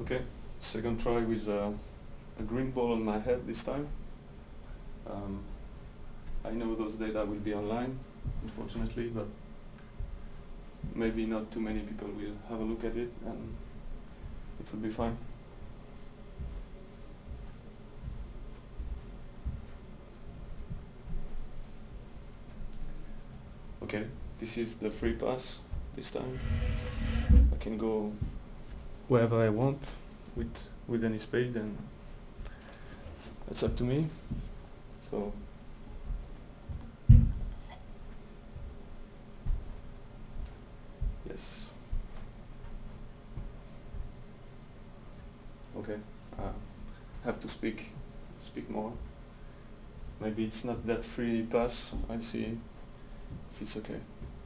Okay, second try with a green ball on my head this time. Um, I know those data will be online, unfortunately, but maybe not too many people will have a look at it and it will be fine. Okay, this is the free pass this time. I can go wherever I want with any speed, and that's up to me. So yes. Okay. Have to speak more. Maybe it's not that free pass. I'll see if it's okay.